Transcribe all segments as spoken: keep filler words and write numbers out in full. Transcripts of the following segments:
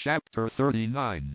Chapter thirty-nine.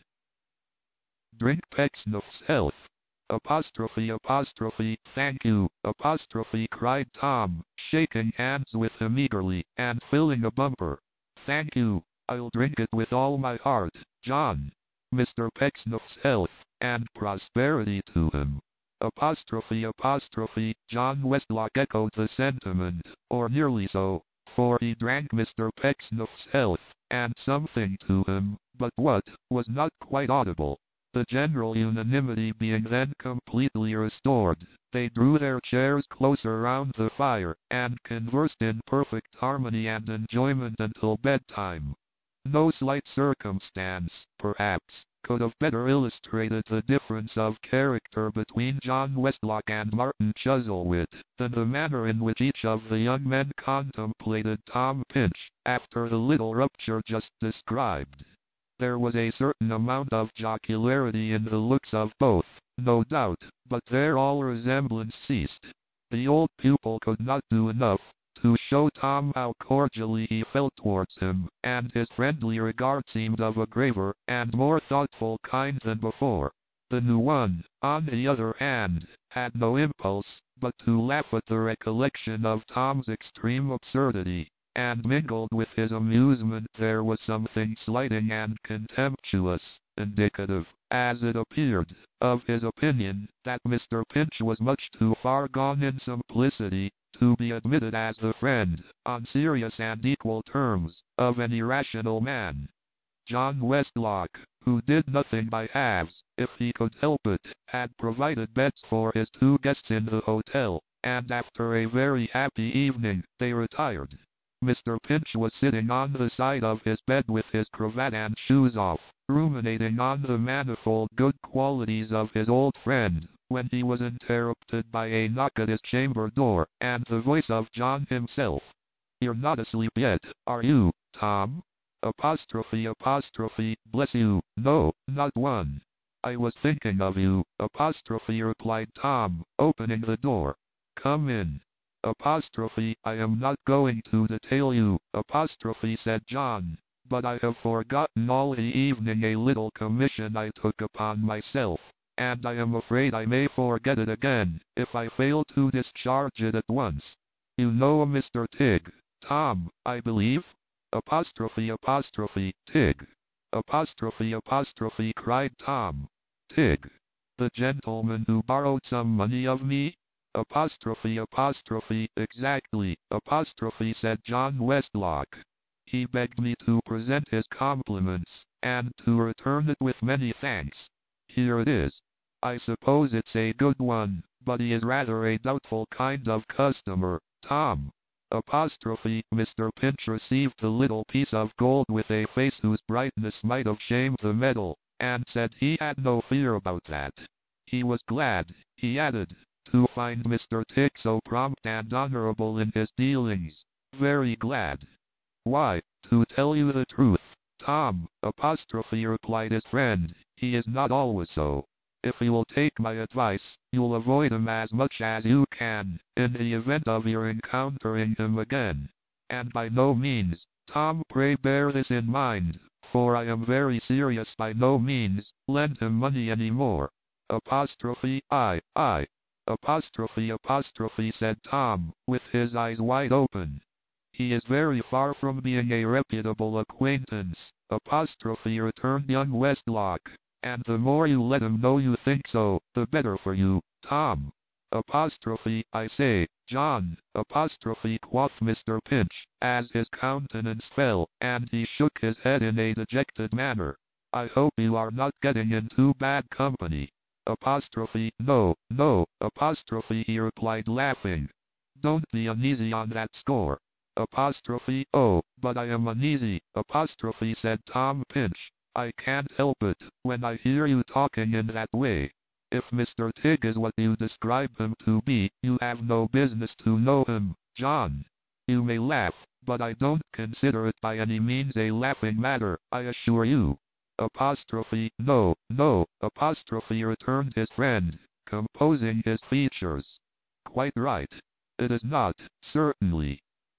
Drink Pecksniff's health. Apostrophe apostrophe thank you, apostrophe cried Tom, shaking hands with him eagerly, and filling a bumper. Thank you, I'll drink it with all my heart, John. Mister Pecksniff's health, and prosperity to him. Apostrophe apostrophe John Westlock echoed the sentiment, or nearly so, for he drank Mister Pecksniff's health, and something to him, but what, was not quite audible. The general unanimity being then completely restored, they drew their chairs closer round the fire, and conversed in perfect harmony and enjoyment until bedtime. No slight circumstance, perhaps, could have better illustrated the difference of character between John Westlock and Martin Chuzzlewit than the manner in which each of the young men contemplated Tom Pinch, after the little rupture just described. There was a certain amount of jocularity in the looks of both, no doubt, but there all resemblance ceased. The old pupil could not do enough to show Tom how cordially he felt towards him, and his friendly regard seemed of a graver and more thoughtful kind than before. The new one, on the other hand, had no impulse but to laugh at the recollection of Tom's extreme absurdity, and mingled with his amusement there was something slighting and contemptuous, indicative, as it appeared, of his opinion that Mister Pinch was much too far gone in simplicity to be admitted as the friend, on serious and equal terms, of any rational man. John Westlock, who did nothing by halves, if he could help it, had provided beds for his two guests in the hotel, and after a very happy evening, they retired. Mister Pinch was sitting on the side of his bed with his cravat and shoes off, ruminating on the manifold good qualities of his old friend, when he was interrupted by a knock at his chamber door, and the voice of John himself. "You're not asleep yet, are you, Tom?" Apostrophe apostrophe, bless you, no, not one. "I was thinking of you," apostrophe replied Tom, opening the door. "Come in." Apostrophe, "I am not going to detail you," apostrophe said John, "but I have forgotten all the evening a little commission I took upon myself, and I am afraid I may forget it again, if I fail to discharge it at once. You know a Mister Tigg, Tom, I believe?" Apostrophe apostrophe, Tigg. Apostrophe apostrophe cried Tom. "Tigg? The gentleman who borrowed some money of me?" Apostrophe apostrophe, exactly, apostrophe said John Westlock. "He begged me to present his compliments, and to return it with many thanks. Here it is. I suppose it's a good one, but he is rather a doubtful kind of customer, Tom." Apostrophe, Mister Pinch received the little piece of gold with a face whose brightness might have shamed the metal, and said he had no fear about that. He was glad, he added, to find Mister Tigg so prompt and honorable in his dealings. Very glad. "Why, to tell you the truth, Tom," apostrophe replied his friend, "he is not always so. If you will take my advice, you'll avoid him as much as you can, in the event of your encountering him again. And by no means, Tom, pray bear this in mind, for I am very serious, by no means, lend him money any more." Apostrophe, "I, I." Apostrophe apostrophe said Tom, with his eyes wide open. "He is very far from being a reputable acquaintance," apostrophe returned young Westlock, "and the more you let him know you think so, the better for you, Tom." Apostrophe, "I say, John," apostrophe quoth Mister Pinch, as his countenance fell, and he shook his head in a dejected manner. "I hope you are not getting into bad company." Apostrophe, "No, no," apostrophe he replied laughing. "Don't be uneasy on that score." Apostrophe, "Oh, but I am uneasy," apostrophe said Tom Pinch. "I can't help it, when I hear you talking in that way. If Mister Tigg is what you describe him to be, you have no business to know him, John. You may laugh, but I don't consider it by any means a laughing matter, I assure you." Apostrophe, "No, no," apostrophe returned his friend, composing his features. "Quite right. It is not, certainly."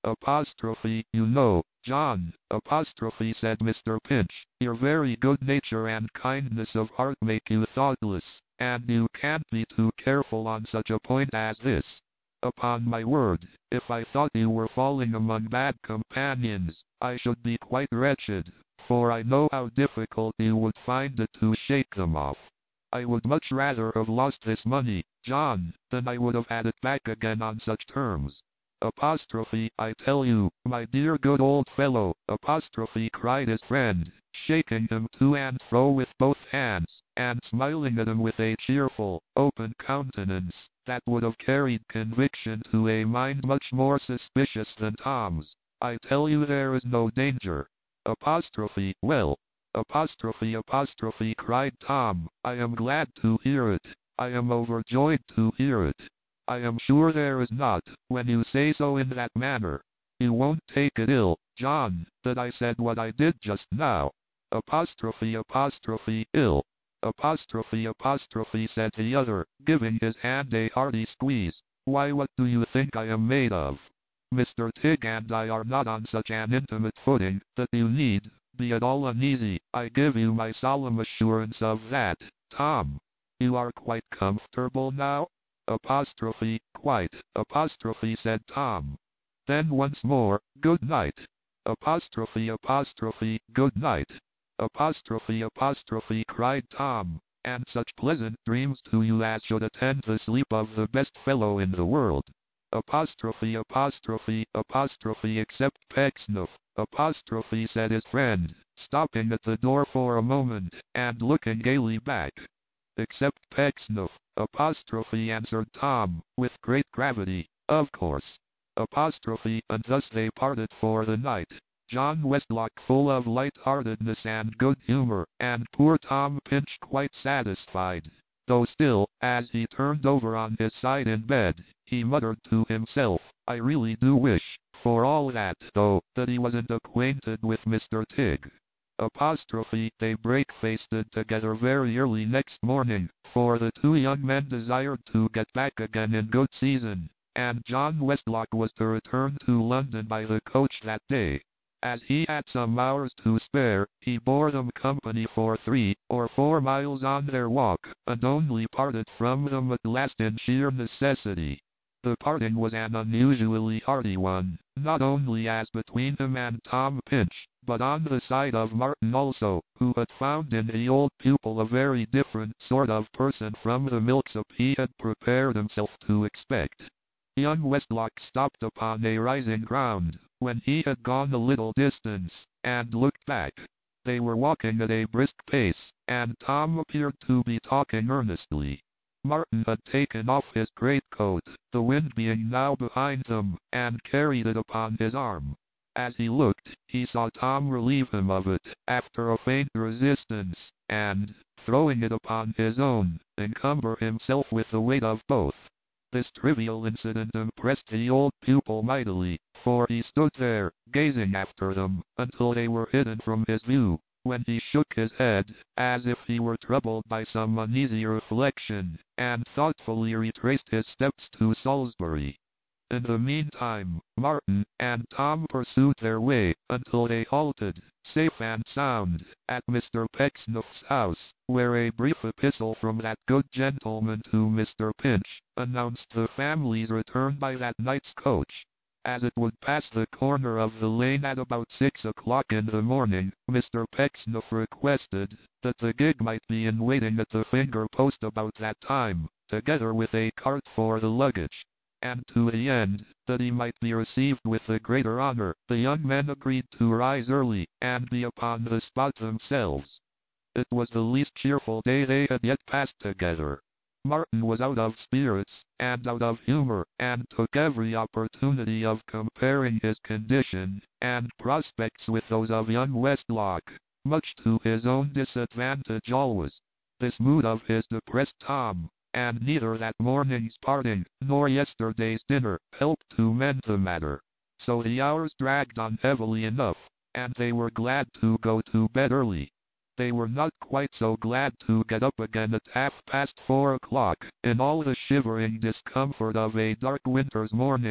apostrophe, you know, John, apostrophe, said Mister Pinch, your very good nature and kindness of heart make you thoughtless, and you can't be too careful on such a point as this. Upon my word, if I thought you were falling among bad companions, I should be quite wretched, for I know how difficult you would find it to shake them off. I would much rather have lost this money, John, than I would have had it back again on such terms. Apostrophe, I tell you, my dear good old fellow, apostrophe, cried his friend, shaking him to and fro with both hands, and smiling at him with a cheerful, open countenance, that would have carried conviction to a mind much more suspicious than Tom's. I tell you there is no danger. Apostrophe, well, apostrophe, apostrophe, cried Tom, I am glad to hear it. I am overjoyed to hear it. I am sure there is not, when you say so in that manner. You won't take it ill, John, that I said what I did just now. Apostrophe, apostrophe, ill. Apostrophe, apostrophe, said the other, giving his hand a hearty squeeze. Why, what do you think I am made of? Mister Tigg and I are not on such an intimate footing that you need be at all uneasy. I give you my solemn assurance of that, Tom. You are quite comfortable now? Apostrophe, quite, apostrophe, said Tom. Then once more, good night. Apostrophe, apostrophe, good night. Apostrophe, apostrophe, cried Tom, and such pleasant dreams to you as should attend the sleep of the best fellow in the world. Apostrophe, apostrophe, apostrophe, except Pecksniff, apostrophe, said his friend, stopping at the door for a moment, and looking gaily back. Except Pecksniff, apostrophe, answered Tom, with great gravity, of course. Apostrophe, and thus they parted for the night. John Westlock full of light-heartedness and good humor, and poor Tom Pinch quite satisfied, though still, as he turned over on his side in bed, he muttered to himself, I really do wish, for all that, though, that he wasn't acquainted with Mister Tigg. Apostrophe, they breakfasted together very early next morning, for the two young men desired to get back again in good season, and John Westlock was to return to London by the coach that day. As he had some hours to spare, he bore them company for three or four miles on their walk, and only parted from them at last in sheer necessity. The parting was an unusually hearty one, not only as between him and Tom Pinch, but on the side of Martin also, who had found in the old pupil a very different sort of person from the milksop he had prepared himself to expect. Young Westlock stopped upon a rising ground, when he had gone a little distance, and looked back. They were walking at a brisk pace, and Tom appeared to be talking earnestly. Martin had taken off his greatcoat, the wind being now behind him, and carried it upon his arm. As he looked, he saw Tom relieve him of it, after a faint resistance, and, throwing it upon his own, encumber himself with the weight of both. This trivial incident impressed the old pupil mightily, for he stood there, gazing after them, until they were hidden from his view, when he shook his head, as if he were troubled by some uneasy reflection, and thoughtfully retraced his steps to Salisbury. In the meantime, Martin and Tom pursued their way, until they halted, safe and sound, at Mister Pecksniff's house, where a brief epistle from that good gentleman to Mister Pinch announced the family's return by that night's coach. As it would pass the corner of the lane at about six o'clock in the morning, Mister Pecksniff requested that the gig might be in waiting at the finger post about that time, together with a cart for the luggage. And to the end that he might be received with the greater honor, the young men agreed to rise early, and be upon the spot themselves. It was the least cheerful day they had yet passed together. Martin was out of spirits, and out of humor, and took every opportunity of comparing his condition and prospects with those of young Westlock, much to his own disadvantage always. This mood of his depressed Tom, and neither that morning's parting, nor yesterday's dinner, helped to mend the matter. So the hours dragged on heavily enough, and they were glad to go to bed early. They were not quite so glad to get up again at half past four o'clock, in all the shivering discomfort of a dark winter's morning,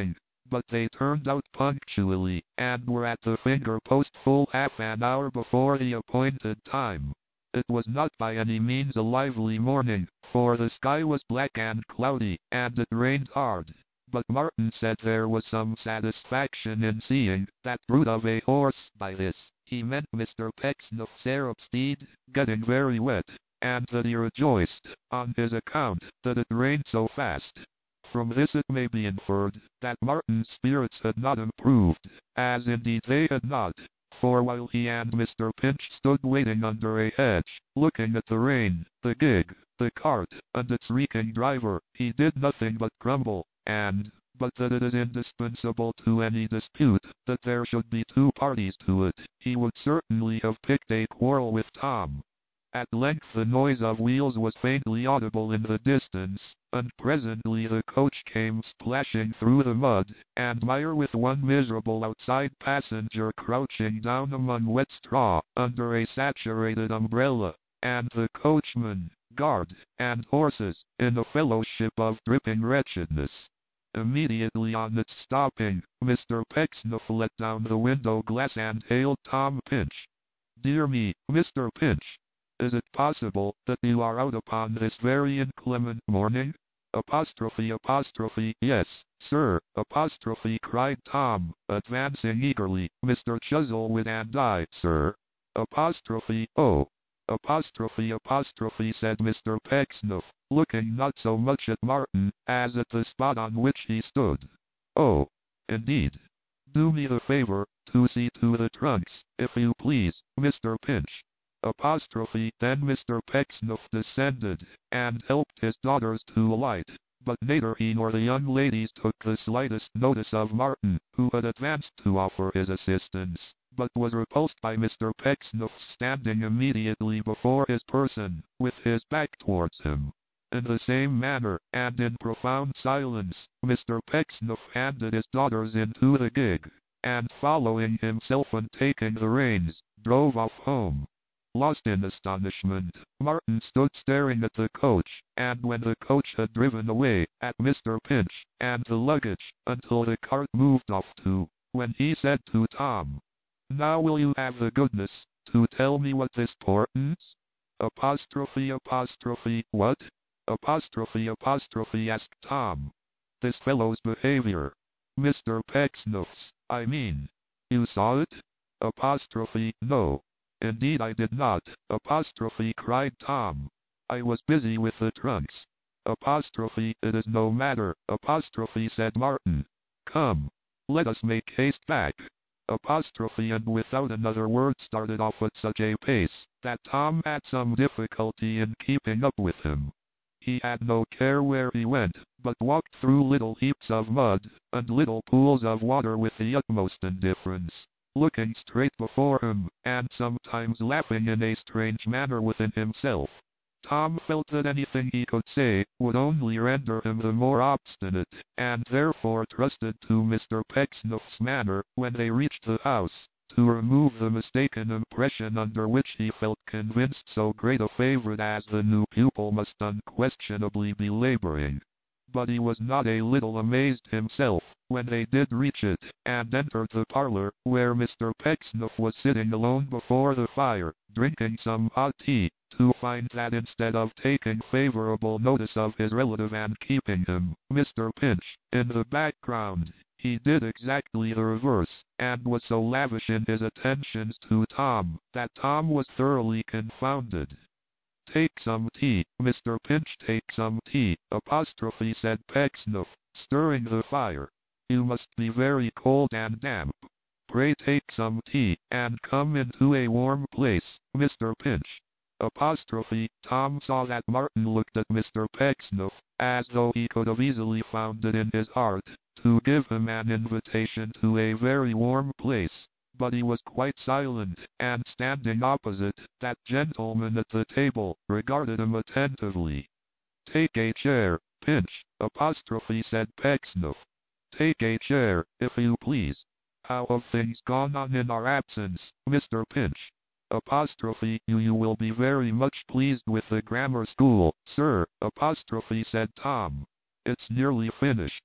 but they turned out punctually, and were at the finger post full half an hour before the appointed time. It was not by any means a lively morning, for the sky was black and cloudy, and it rained hard. But Martin said there was some satisfaction in seeing that brute of a horse, by this he meant Mister Pecksniff's Arab steed, getting very wet, and that he rejoiced, on his account, that it rained so fast. From this it may be inferred, that Martin's spirits had not improved, as indeed they had not, for while he and Mister Pinch stood waiting under a hedge, looking at the rain, the gig, the cart, and its reeking driver, he did nothing but grumble, and, but that it is indispensable to any dispute, that there should be two parties to it, he would certainly have picked a quarrel with Tom. At length the noise of wheels was faintly audible in the distance, and presently the coach came splashing through the mud, and Meyer with one miserable outside passenger crouching down among wet straw, under a saturated umbrella, and the coachman, guard, and horses, in a fellowship of dripping wretchedness. Immediately on its stopping, Mister Pecksniff let down the window glass and hailed Tom Pinch. "Dear me, Mister Pinch! Is it possible that you are out upon this very inclement morning?" Apostrophe apostrophe yes, sir, apostrophe cried Tom, advancing eagerly, "Mister Chuzzlewit and I, sir." Apostrophe oh. Apostrophe apostrophe said Mister Pecksniff, looking not so much at Martin, as at the spot on which he stood. "Oh, indeed. Do me the favor to see to the trunks, if you please, Mister Pinch." Apostrophe then Mister Pecksniff descended, and helped his daughters to alight, but neither he nor the young ladies took the slightest notice of Martin, who had advanced to offer his assistance, but was repulsed by Mister Pecksniff standing immediately before his person, with his back towards him. In the same manner, and in profound silence, Mister Pecksniff handed his daughters into the gig, and following himself and taking the reins, drove off home. Lost in astonishment, Martin stood staring at the coach, and when the coach had driven away, at Mister Pinch, and the luggage, until the cart moved off too, when he said to Tom, "Now will you have the goodness to tell me what this portends?" Apostrophe apostrophe what? Apostrophe apostrophe asked Tom. "This fellow's behavior. Mister Pecksniff's, I mean. You saw it?" Apostrophe no. "Indeed I did not," apostrophe cried Tom. "I was busy with the trunks." Apostrophe it is no matter, apostrophe said Martin. "Come, let us make haste back." Apostrophe and without another word started off at such a pace, that Tom had some difficulty in keeping up with him. He had no care where he went, but walked through little heaps of mud, and little pools of water with the utmost indifference, looking straight before him, and sometimes laughing in a strange manner within himself. Tom felt that anything he could say would only render him the more obstinate, and therefore trusted to Mister Pecksniff's manner, when they reached the house, to remove the mistaken impression under which he felt convinced so great a favorite as the new pupil must unquestionably be laboring. But he was not a little amazed himself, when they did reach it, and entered the parlor, where Mister Pecksniff was sitting alone before the fire, drinking some hot tea, to find that instead of taking favorable notice of his relative and keeping him, Mister Pinch, in the background, he did exactly the reverse, and was so lavish in his attentions to Tom, that Tom was thoroughly confounded. "Take some tea, Mister Pinch, take some tea," apostrophe said Pecksniff, stirring the fire. "You must be very cold and damp. Pray take some tea, and come into a warm place, Mister Pinch." Apostrophe Tom saw that Martin looked at Mister Pecksniff, as though he could have easily found it in his heart to give him an invitation to a very warm place. But he was quite silent, and standing opposite that gentleman at the table, regarded him attentively. "Take a chair, Pinch," apostrophe said Pecksniff. "Take a chair, if you please. How have things gone on in our absence, Mister Pinch?" Apostrophe you, you will be very much pleased with the grammar school, sir, apostrophe said Tom. "It's nearly finished."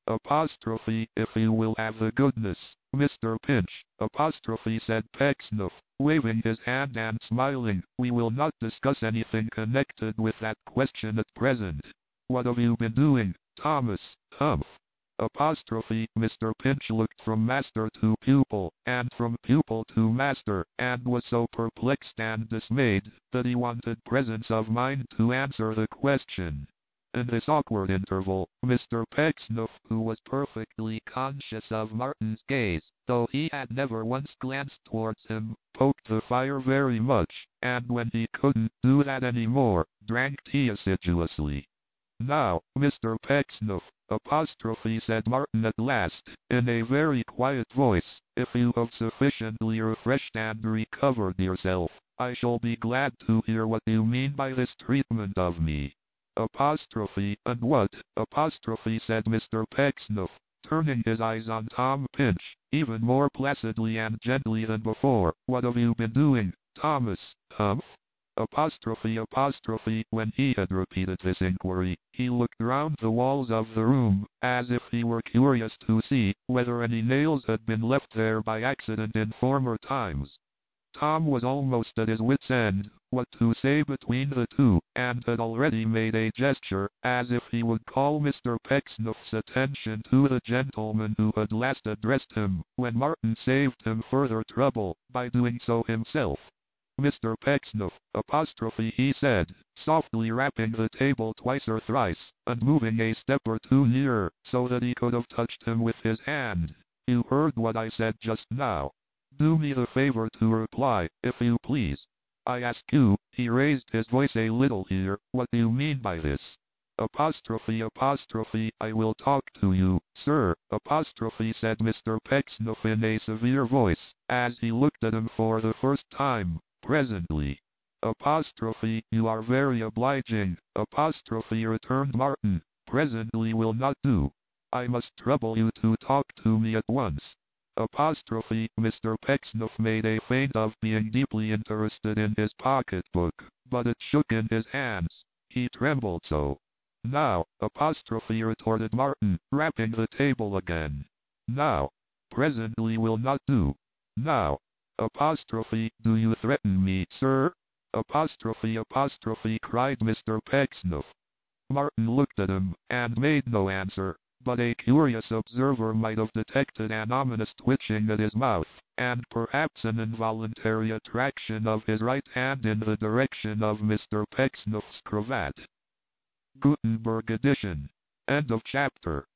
apostrophe, if you will have the goodness, Mister Pinch, apostrophe, said Pecksniff, waving his hand and smiling. We will not discuss anything connected with that question at present. What have you been doing, Thomas? Humph. Apostrophe, Mister Pinch looked from master to pupil, and from pupil to master, and was so perplexed and dismayed, that he wanted presence of mind to answer the question. In this awkward interval, Mister Pecksniff, who was perfectly conscious of Martin's gaze, though he had never once glanced towards him, poked the fire very much, and when he couldn't do that any more, drank tea assiduously. Now, Mister Pecksniff, apostrophe, said Martin at last, in a very quiet voice, if you have sufficiently refreshed and recovered yourself, I shall be glad to hear what you mean by this treatment of me. Apostrophe, and what, apostrophe, said Mister Pecksniff, turning his eyes on Tom Pinch, even more placidly and gently than before. What have you been doing, Thomas? Humph? Apostrophe, apostrophe. When he had repeated this inquiry, he looked round the walls of the room, as if he were curious to see whether any nails had been left there by accident in former times. Tom was almost at his wit's end what to say between the two, and had already made a gesture, as if he would call Mister Pecksniff's attention to the gentleman who had last addressed him, when Martin saved him further trouble, by doing so himself. Mister Pecksniff, apostrophe, he said, softly rapping the table twice or thrice, and moving a step or two nearer, so that he could have touched him with his hand. You heard what I said just now. Do me the favor to reply, if you please. I ask you, he raised his voice a little here, what do you mean by this? Apostrophe, apostrophe, I will talk to you, sir, apostrophe, said Mister Pecksniff in a severe voice, as he looked at him for the first time. Presently. Apostrophe, you are very obliging, apostrophe, returned Martin. Presently will not do. I must trouble you to talk to me at once. Apostrophe, Mister Pecksniff made a feint of being deeply interested in his pocketbook, but it shook in his hands. He trembled so. Now, apostrophe, retorted Martin, rapping the table again. Now. Presently will not do. Now. Apostrophe, do you threaten me, sir? Apostrophe, apostrophe, cried Mister Pecksniff. Martin looked at him, and made no answer, but a curious observer might have detected an ominous twitching at his mouth, and perhaps an involuntary attraction of his right hand in the direction of Mister Pecksniff's cravat. Gutenberg edition. End of chapter.